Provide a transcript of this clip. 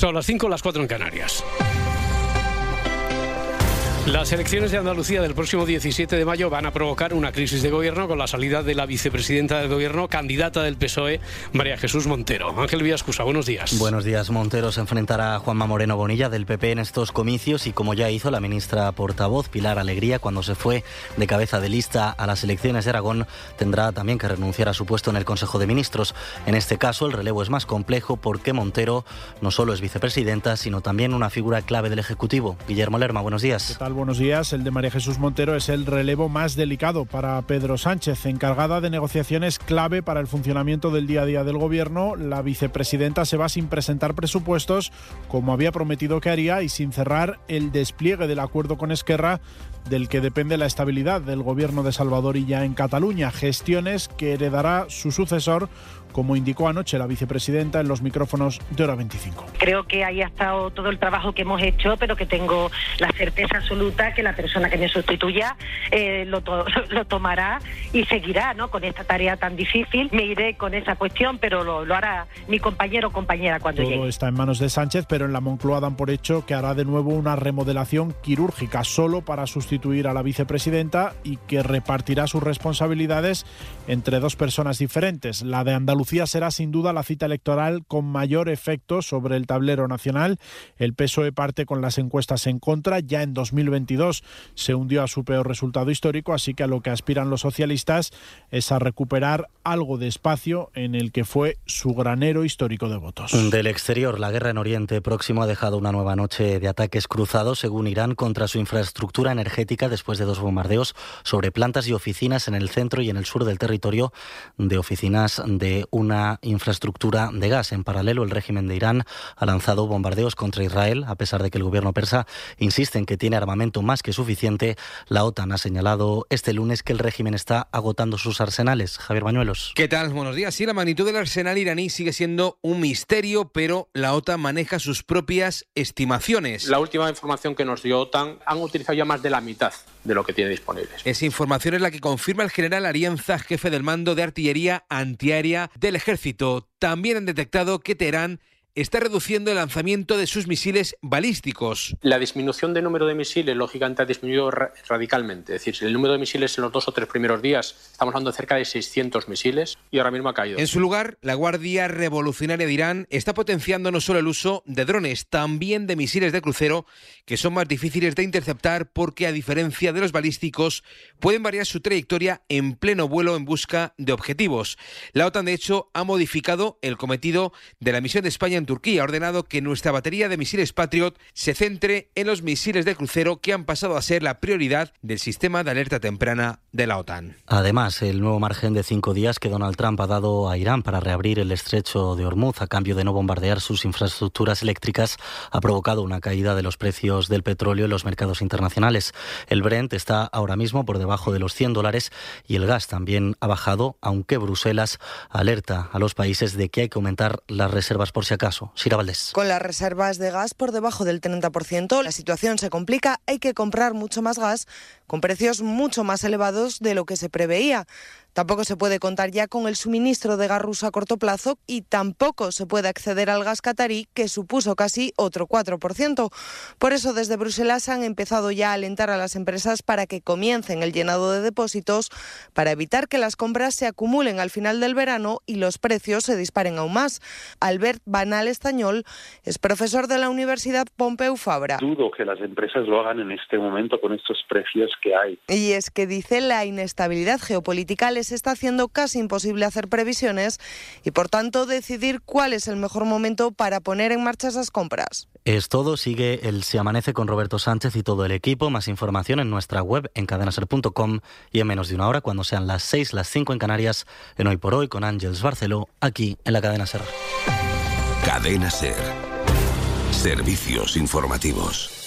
Son las 5, las 4 en Canarias. Las elecciones de Andalucía del próximo 17 de mayo van a provocar una crisis de gobierno con la salida de la vicepresidenta del gobierno, candidata del PSOE, María Jesús Montero. Ángel Villaescusa, buenos días. Buenos días. Montero se enfrentará a Juanma Moreno Bonilla del PP en estos comicios y, como ya hizo la ministra portavoz Pilar Alegría cuando se fue de cabeza de lista a las elecciones de Aragón, tendrá también que renunciar a su puesto en el Consejo de Ministros. En este caso, el relevo es más complejo porque Montero no solo es vicepresidenta, sino también una figura clave del Ejecutivo. Guillermo Lerma, buenos días. ¿Qué tal? Buenos días. El de María Jesús Montero es el relevo más delicado para Pedro Sánchez, encargada de negociaciones clave para el funcionamiento del día a día del Gobierno. La vicepresidenta se va sin presentar presupuestos, como había prometido que haría, y sin cerrar el despliegue del acuerdo con Esquerra, del que depende la estabilidad del Gobierno de Salvador Illa en Cataluña. Gestiones que heredará su sucesor, como indicó anoche la vicepresidenta en los micrófonos de Hora 25. Creo que ahí ha estado todo el trabajo que hemos hecho, pero que tengo la certeza absoluta que la persona que me sustituya lo tomará y seguirá, ¿no?, con esta tarea tan difícil. Me iré con esa cuestión, pero lo hará mi compañero o compañera cuando llegue. Todo está en manos de Sánchez, pero en la Moncloa dan por hecho que hará de nuevo una remodelación quirúrgica solo para sustituir a la vicepresidenta y que repartirá sus responsabilidades entre dos personas diferentes. La de Andalucía será sin duda la cita electoral con mayor efecto sobre el tablero nacional. El PSOE parte con las encuestas en contra. Ya en 2022 se hundió a su peor resultado histórico, así que a lo que aspiran los socialistas es a recuperar algo de espacio en el que fue su granero histórico de votos. Del exterior, la guerra en Oriente Próximo ha dejado una nueva noche de ataques cruzados, según Irán, contra su infraestructura energética después de 2 bombardeos sobre plantas y oficinas en el centro y en el sur del territorio, de oficinas de una infraestructura de gas. En paralelo, el régimen de Irán ha lanzado bombardeos contra Israel, a pesar de que el gobierno persa insiste en que tiene armamento más que suficiente. La OTAN ha señalado este lunes que el régimen está agotando sus arsenales. Javier Bañuelos. ¿Qué tal? Buenos días. Sí, la magnitud del arsenal iraní sigue siendo un misterio, pero la OTAN maneja sus propias estimaciones. La última información que nos dio OTAN, han utilizado ya más de la mitad de lo que tiene disponibles. Esa información es la que confirma el general Arienza, jefe del mando de artillería antiaérea del ejército. También han detectado que Teherán está reduciendo el lanzamiento de sus misiles balísticos. La disminución de número de misiles, lógicamente, ha disminuido radicalmente. Es decir, el número de misiles en los 2 o 3 primeros días, estamos hablando de cerca de 600 misiles y ahora mismo ha caído. En su lugar, la Guardia Revolucionaria de Irán está potenciando no solo el uso de drones, también de misiles de crucero, que son más difíciles de interceptar porque, a diferencia de los balísticos, pueden variar su trayectoria en pleno vuelo en busca de objetivos. La OTAN, de hecho, ha modificado el cometido de la misión de España en Turquía. Ha ordenado que nuestra batería de misiles Patriot se centre en los misiles de crucero, que han pasado a ser la prioridad del sistema de alerta temprana de la OTAN. Además, el nuevo margen de 5 días que Donald Trump ha dado a Irán para reabrir el estrecho de Hormuz a cambio de no bombardear sus infraestructuras eléctricas ha provocado una caída de los precios del petróleo en los mercados internacionales. El Brent está ahora mismo por debajo de los $100 y el gas también ha bajado, aunque Bruselas alerta a los países de que hay que aumentar las reservas por si acaso. Sira Valdés. Con las reservas de gas por debajo del 30%, la situación se complica. Hay que comprar mucho más gas con precios mucho más elevados de lo que se preveía. Tampoco se puede contar ya con el suministro de gas ruso a corto plazo y tampoco se puede acceder al gas catarí, que supuso casi otro 4%. Por eso, desde Bruselas han empezado ya a alentar a las empresas para que comiencen el llenado de depósitos para evitar que las compras se acumulen al final del verano y los precios se disparen aún más. Albert Banal Estañol es profesor de la Universidad Pompeu Fabra. Dudo que las empresas lo hagan en este momento con estos precios que hay. Y es que, dice, la inestabilidad geopolítica les está haciendo casi imposible hacer previsiones y, por tanto, decidir cuál es el mejor momento para poner en marcha esas compras. Es todo. Sigue el Se Amanece con Roberto Sánchez y todo el equipo. Más información en nuestra web, en cadenaser.com, y en menos de una hora, cuando sean las 6, las 5 en Canarias, en Hoy por Hoy con Ángeles Barceló, aquí en la Cadena Ser. Cadena Ser. Servicios informativos.